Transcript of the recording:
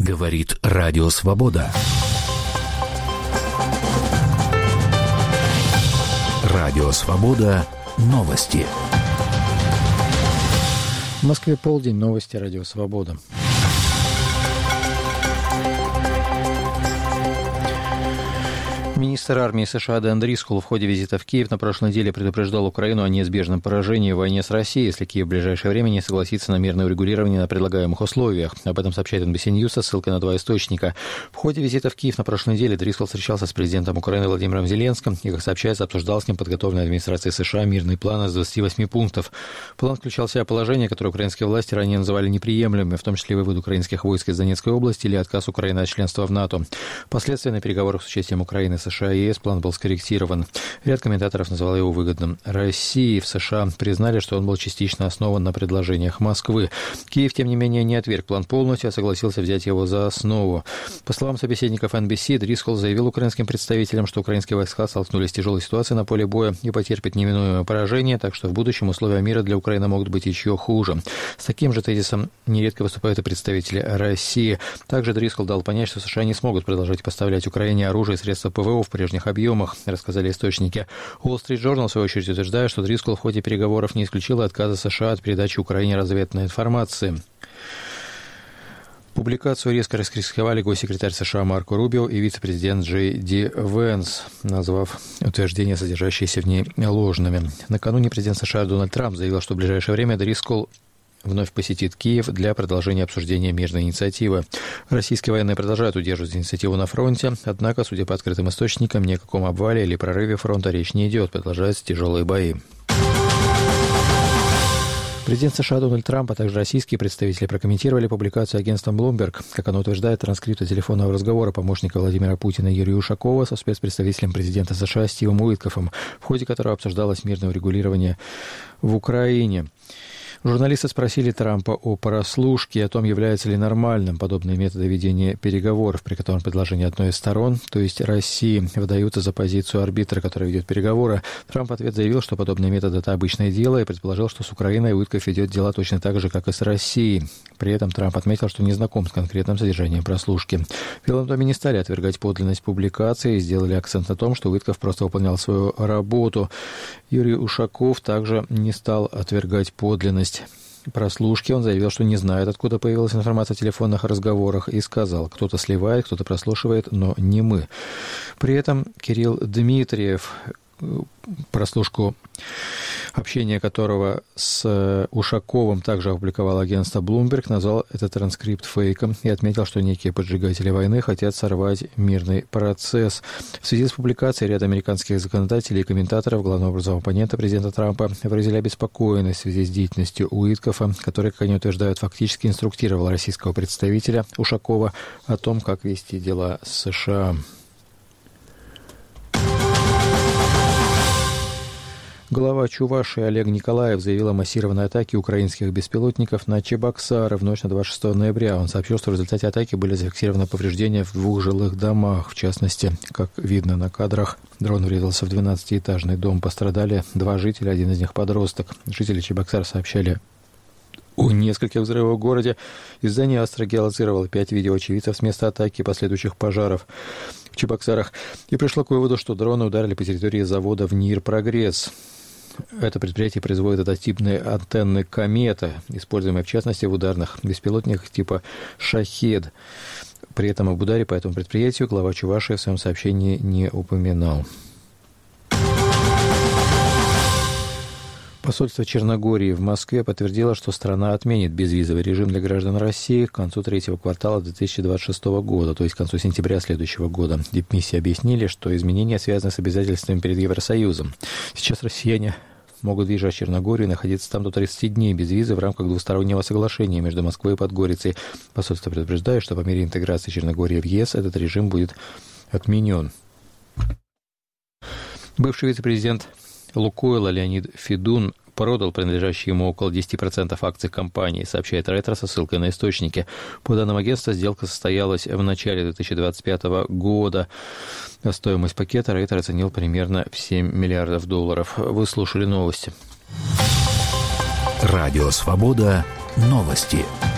Говорит Радио Свобода. Радио Свобода. Новости. В Москве полдень. Новости Радио Свобода. Министр армии США Дэн Дрискол в ходе визита в Киев на прошлой неделе предупреждал Украину о неизбежном поражении в войне с Россией, если Киев в ближайшее время не согласится на мирное урегулирование на предлагаемых условиях. Об этом сообщает NBC News со ссылкой на два источника. В ходе визита в Киев на прошлой неделе Дрискол встречался с президентом Украины Владимиром Зеленским и, как сообщается, обсуждал с ним подготовленный администрацией США мирный план из 28 пунктов. План включал в себя положения, которые украинские власти ранее называли неприемлемыми, в том числе вывод украинских войск из Донецкой области или отказ Украины от членства в НАТО. Впоследствии на переговорах с участием Украины, США и ЕС план был скорректирован. Ряд комментаторов назвал его выгодным. Россия в США признали, что он был частично основан на предложениях Москвы. Киев, тем не менее, не отверг план полностью, а согласился взять его за основу. По словам собеседников NBC, Дрискол заявил украинским представителям, что украинские войска столкнулись с тяжелой ситуацией на поле боя и потерпят неминуемое поражение, так что в будущем условия мира для Украины могут быть еще хуже. С таким же тезисом нередко выступают и представители России. Также Дрискол дал понять, что США не смогут продолжать поставлять Украине оружие и средства ПВО в прежних объемах, рассказали источники. Wall Street Journal, в свою очередь, утверждает, что Дрискол в ходе переговоров не исключил отказа США от передачи Украине разведной информации. Публикацию резко раскритиковали госсекретарь США Марко Рубио и вице-президент Джей Ди Венс, назвав утверждения, содержащиеся в ней, ложными. Накануне президент США Дональд Трамп заявил, что в ближайшее время Дрискол вновь посетит Киев для продолжения обсуждения мирной инициативы. Российские военные продолжают удерживать инициативу на фронте, однако, судя по открытым источникам, ни о каком обвале или прорыве фронта речь не идет, продолжаются тяжелые бои. Президент США Дональд Трамп, а также российские представители прокомментировали публикацию агентством Bloomberg. Как оно утверждает, транскрипты телефонного разговора помощника Владимира Путина Юрия Ушакова со спецпредставителем президента США Стивом Уиткофом, в ходе которого обсуждалось мирное урегулирование в Украине. Журналисты спросили Трампа о прослушке и о том, являются ли нормальным подобные методы ведения переговоров, при котором предложение одной из сторон, то есть России, выдаются за позицию арбитра, который ведет переговоры. Трамп в ответ заявил, что подобные методы – это обычное дело, и предположил, что с Украиной Уиткоф ведет дела точно так же, как и с Россией. При этом Трамп отметил, что не знаком с конкретным содержанием прослушки. В Белом доме не стали отвергать подлинность публикации и сделали акцент на том, что Уиткоф просто выполнял свою работу. Юрий Ушаков также не стал отвергать подлинность прослушки. Он заявил, что не знает, откуда появилась информация о телефонных разговорах, и сказал, кто-то сливает, кто-то прослушивает, но не мы. При этом Кирилл Дмитриев, прослушку общения которого с Ушаковым также опубликовал агентство Bloomberg, назвал этот транскрипт фейком и отметил, что некие поджигатели войны хотят сорвать мирный процесс. В связи с публикацией ряд американских законодателей и комментаторов, главного образового оппонента президента Трампа, выразили обеспокоенность в связи с деятельностью Уиткофа, который, как они утверждают, фактически инструктировал российского представителя Ушакова о том, как вести дела с США. Глава Чувашии Олег Николаев заявил о массированной атаке украинских беспилотников на Чебоксары в ночь на 26 ноября. Он сообщил, что в результате атаки были зафиксированы повреждения в 2 жилых домах. В частности, как видно на кадрах, дрон врезался в 12-этажный дом. Пострадали 2 жителя, один из них подросток. Жители Чебоксар сообщали о нескольких взрывах в городе. Издание «Астра» геолоцировало 5 видеоочевидцев с места атаки и последующих пожаров в Чебоксарах и пришло к выводу, что дроны ударили по территории завода в НИИР «Прогресс». Это предприятие производит однотипные антенны «Комета», используемые в частности в ударных беспилотниках типа «Шахед». При этом об ударе по этому предприятию глава Чувашии в своем сообщении не упоминал. Посольство Черногории в Москве подтвердило, что страна отменит безвизовый режим для граждан России к концу 3-го квартала 2026 года, то есть к концу сентября следующего года. Дипмиссии объяснили, что изменения связаны с обязательствами перед Евросоюзом. Сейчас россияне могут въезжать в Черногорию и находиться там до 30 дней без визы в рамках двустороннего соглашения между Москвой и Подгорицей. Посольство предупреждает, что по мере интеграции Черногории в ЕС этот режим будет отменен. Бывший вице-президент Лукойла Леонид Федун продал принадлежащие ему около 10% акций компании, сообщает Reuters со ссылкой на источники. По данным агентства, сделка состоялась в начале 2025 года. Стоимость пакета Reuters оценил примерно в $7 миллиардов. Вы слушали новости. Радио «Свобода». Новости.